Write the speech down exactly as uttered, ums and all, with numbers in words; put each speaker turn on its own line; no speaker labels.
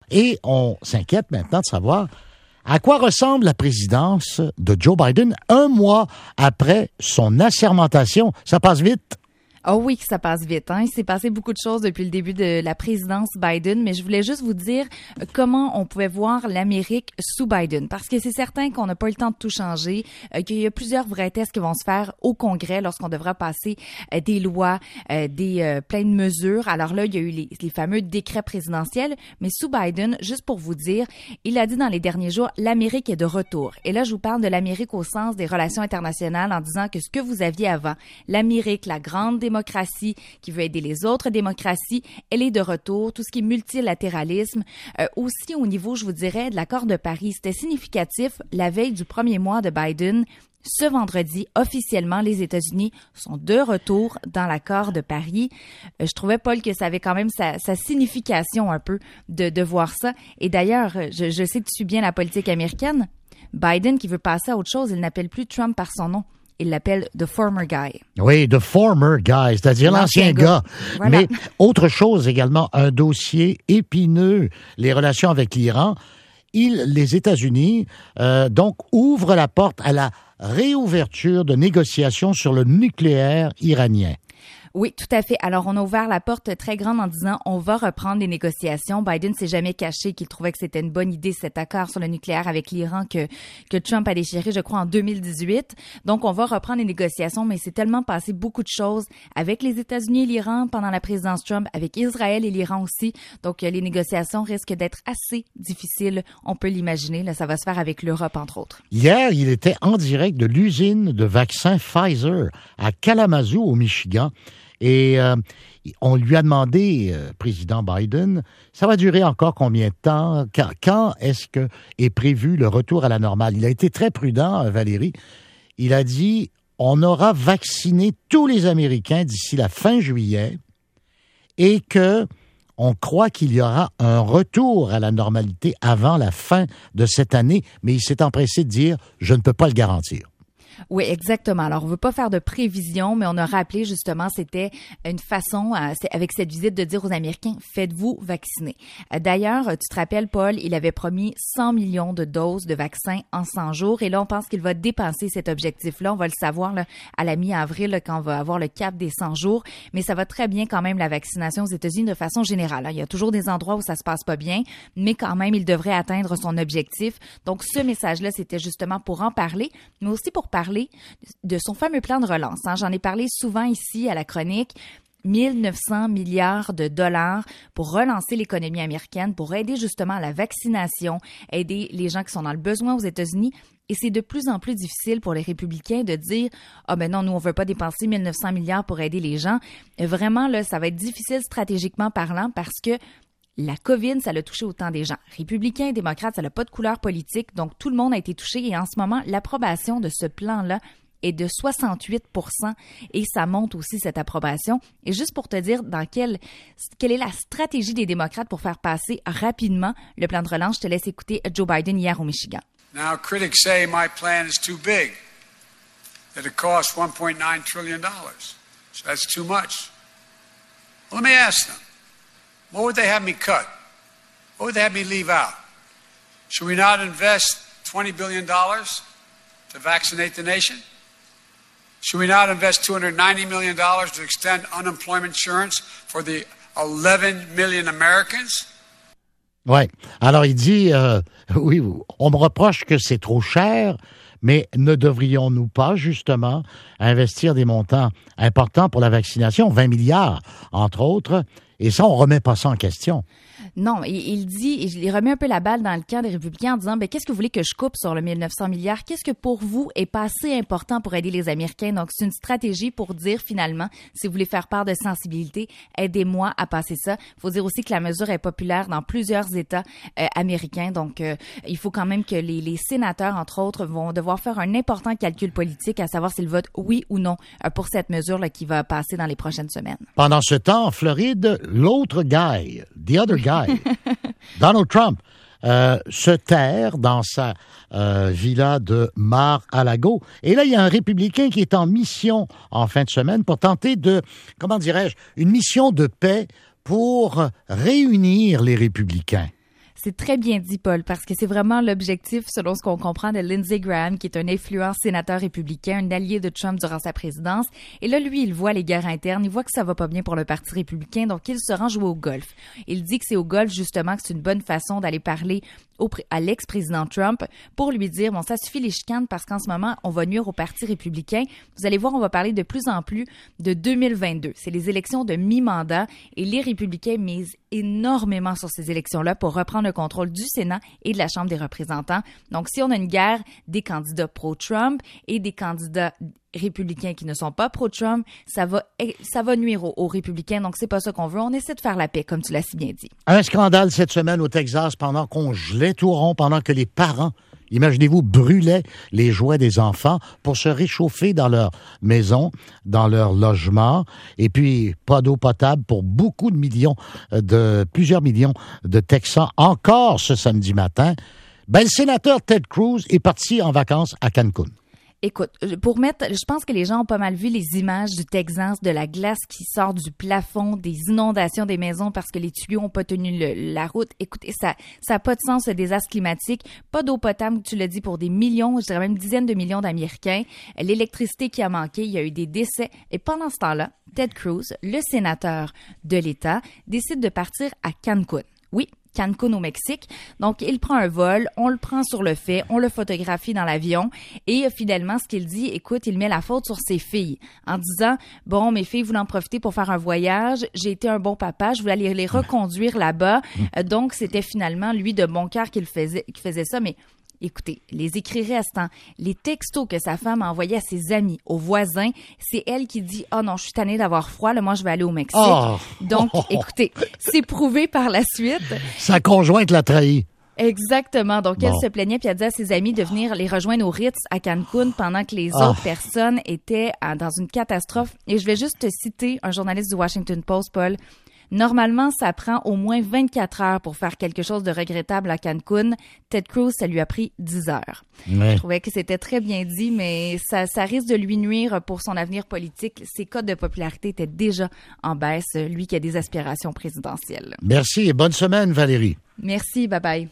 Et on s'inquiète maintenant de savoir à quoi ressemble la présidence de Joe Biden un mois après son assermentation. Ça passe vite.
Oh oui, que ça passe vite. Hein? Il s'est passé beaucoup de choses depuis le début de la présidence Biden, mais je voulais juste vous dire comment on pouvait voir l'Amérique sous Biden, parce que c'est certain qu'on n'a pas eu le temps de tout changer, euh, qu'il y a plusieurs vrais tests qui vont se faire au Congrès lorsqu'on devra passer euh, des lois, euh, des euh, plein de mesures. Alors là, il y a eu les, les fameux décrets présidentiels, mais sous Biden, juste pour vous dire, il a dit dans les derniers jours, l'Amérique est de retour. Et là, je vous parle de l'Amérique au sens des relations internationales en disant que ce que vous aviez avant, l'Amérique, la grande démocratie, qui veut aider les autres démocraties, elle est de retour. Tout ce qui est multilatéralisme, euh, aussi au niveau, je vous dirais, de l'accord de Paris. C'était significatif la veille du premier mois de Biden. Ce vendredi, officiellement, les États-Unis sont de retour dans l'accord de Paris. Euh, je trouvais, Paul, que ça avait quand même sa, sa signification un peu de, de voir ça. Et d'ailleurs, je, je sais que tu suis bien la politique américaine. Biden, qui veut passer à autre chose, il n'appelle plus Trump par son nom. Il l'appelle « the former guy ».
Oui, « the former guy », c'est-à-dire l'ancien, l'ancien gars. gars. Voilà. Mais autre chose également, un dossier épineux, les relations avec l'Iran. Il, les États-Unis, euh, donc, ouvrent la porte à la réouverture de négociations sur le nucléaire iranien.
Oui, tout à fait. Alors, on a ouvert la porte très grande en disant on va reprendre les négociations. Biden s'est jamais caché qu'il trouvait que c'était une bonne idée, cet accord sur le nucléaire avec l'Iran que que Trump a déchiré, je crois, en deux mille dix-huit. Donc, on va reprendre les négociations, mais c'est tellement passé beaucoup de choses avec les États-Unis et l'Iran pendant la présidence Trump, avec Israël et l'Iran aussi. Donc, les négociations risquent d'être assez difficiles, on peut l'imaginer. Là, ça va se faire avec l'Europe, entre autres.
Hier, il était en direct de l'usine de vaccins Pfizer à Kalamazoo, au Michigan. Et euh, on lui a demandé, euh, président Biden, ça va durer encore combien de temps? Quand, quand est-ce que est prévu le retour à la normale? Il a été très prudent, euh, Valérie. Il a dit, on aura vacciné tous les Américains d'ici la fin juillet et que on croit qu'il y aura un retour à la normalité avant la fin de cette année, mais il s'est empressé de dire, je ne peux pas le garantir.
Oui, exactement. Alors, on veut pas faire de prévision, mais on a rappelé justement, c'était une façon, euh, avec cette visite, de dire aux Américains, faites-vous vacciner. Euh, d'ailleurs, tu te rappelles, Paul, il avait promis cent millions de doses de vaccins en cent jours, et là, on pense qu'il va dépasser cet objectif-là. On va le savoir là, à la mi-avril, là, quand on va avoir le cap des cent jours, mais ça va très bien quand même, la vaccination aux États-Unis de façon générale. Il y a toujours des endroits où ça se passe pas bien, mais quand même, il devrait atteindre son objectif. Donc, ce message-là, c'était justement pour en parler, mais aussi pour parler de son fameux plan de relance. Hein. J'en ai parlé souvent ici à la chronique. mille neuf cents milliards de dollars pour relancer l'économie américaine, pour aider justement à la vaccination, aider les gens qui sont dans le besoin aux États-Unis. Et c'est de plus en plus difficile pour les républicains de dire « Ah ben non, nous on veut pas dépenser mille neuf cents milliards pour aider les gens ». Vraiment, là, ça va être difficile stratégiquement parlant parce que la COVID, ça l'a touché autant des gens. Républicains et démocrates, ça n'a pas de couleur politique, donc tout le monde a été touché. Et en ce moment, l'approbation de ce plan-là est de soixante-huit pour cent et ça monte aussi cette approbation. Et juste pour te dire dans quelle, quelle est la stratégie des démocrates pour faire passer rapidement le plan de relance, je te laisse écouter Joe Biden hier au Michigan.
Now, critics say my plan is too big, that it costs one point nine trillion dollars. So that's too much. Well, let me ask them. What would they have me cut? What would they have me leave out? Should we not invest twenty billion dollars to vaccinate the nation? Should we not invest two hundred ninety million dollars to extend unemployment insurance for the eleven million Americans?
Oui. Alors, il dit, euh, oui, on me reproche que c'est trop cher, mais ne devrions-nous pas, justement, investir des montants importants pour la vaccination, vingt milliards, entre autres, et ça, on ne remet pas ça en question.
Non, il, il dit, il remet un peu la balle dans le camp des républicains en disant, ben qu'est-ce que vous voulez que je coupe sur le mille neuf cents milliards? Qu'est-ce que pour vous est pas assez important pour aider les Américains? Donc, c'est une stratégie pour dire finalement, si vous voulez faire part de sensibilité, aidez-moi à passer ça. Il faut dire aussi que la mesure est populaire dans plusieurs États euh, américains. Donc, euh, il faut quand même que les, les sénateurs, entre autres, vont devoir faire un important calcul politique à savoir s'ils votent oui ou non euh, pour cette mesure-là qui va passer dans les prochaines semaines.
Pendant ce temps, en Floride, l'autre guy, the other guy, Donald Trump, euh, se terre dans sa euh, villa de Mar-a-Lago. Et là, il y a un républicain qui est en mission en fin de semaine pour tenter de, comment dirais-je, une mission de paix pour réunir les républicains.
C'est très bien dit, Paul, parce que c'est vraiment l'objectif, selon ce qu'on comprend, de Lindsey Graham, qui est un influent sénateur républicain, un allié de Trump durant sa présidence. Et là, lui, il voit les guerres internes, il voit que ça va pas bien pour le Parti républicain, donc il se rend jouer au golf. Il dit que c'est au golf, justement, que c'est une bonne façon d'aller parler au, à l'ex-président Trump pour lui dire, bon, ça suffit les chicanes parce qu'en ce moment, on va nuire au Parti républicain. Vous allez voir, on va parler de plus en plus de deux mille vingt-deux. C'est les élections de mi-mandat et les républicains misent énormément sur ces élections-là pour reprendre le contrôle du Sénat et de la Chambre des représentants. Donc, si on a une guerre des candidats pro-Trump et des candidats républicains qui ne sont pas pro-Trump, ça va, ça va nuire aux, aux républicains. Donc, c'est pas ça qu'on veut. On essaie de faire la paix, comme tu l'as si bien dit.
Un scandale cette semaine au Texas pendant qu'on gelait tout rond, pendant que les parents, imaginez-vous, brûlaient les jouets des enfants pour se réchauffer dans leur maison, dans leur logement, et puis pas d'eau potable pour beaucoup de millions, de plusieurs millions de Texans encore ce samedi matin. Ben, le sénateur Ted Cruz est parti en vacances à Cancun.
Écoute, pour mettre, je pense que les gens ont pas mal vu les images du Texas, de la glace qui sort du plafond, des inondations des maisons parce que les tuyaux ont pas tenu le, la route. Écoutez, ça, ça a pas de sens, ce désastre climatique. Pas d'eau potable, tu l'as dit, pour des millions, je dirais même dizaines de millions d'Américains. L'électricité qui a manqué, il y a eu des décès. Et pendant ce temps-là, Ted Cruz, le sénateur de l'État, décide de partir à Cancun. Oui, Cancun au Mexique. Donc, il prend un vol, on le prend sur le fait, on le photographie dans l'avion et euh, finalement, ce qu'il dit, écoute, il met la faute sur ses filles en disant, bon, mes filles voulaient en profiter pour faire un voyage, j'ai été un bon papa, je voulais aller les reconduire là-bas. Euh, donc, c'était finalement lui de bon cœur qui le faisait, qui faisait ça, mais écoutez, les écrits restants, les textos que sa femme a envoyés à ses amis, aux voisins, c'est elle qui dit « Ah oh non, je suis tannée d'avoir froid, là, moi je vais aller au Mexique. Oh. » Donc, écoutez, c'est prouvé par la suite.
Sa conjointe l'a trahi.
Exactement. Donc,
bon.
elle se plaignait puis elle disait à ses amis de venir les rejoindre au Ritz à Cancun pendant que les oh. autres personnes étaient dans une catastrophe. Et je vais juste te citer un journaliste du Washington Post, Paul. Normalement, ça prend au moins vingt-quatre heures pour faire quelque chose de regrettable à Cancun. Ted Cruz, ça lui a pris dix heures. Ouais. Je trouvais que c'était très bien dit, mais ça, ça risque de lui nuire pour son avenir politique. Ses cotes de popularité étaient déjà en baisse, lui qui a des aspirations présidentielles.
Merci et bonne semaine, Valérie.
Merci, bye bye.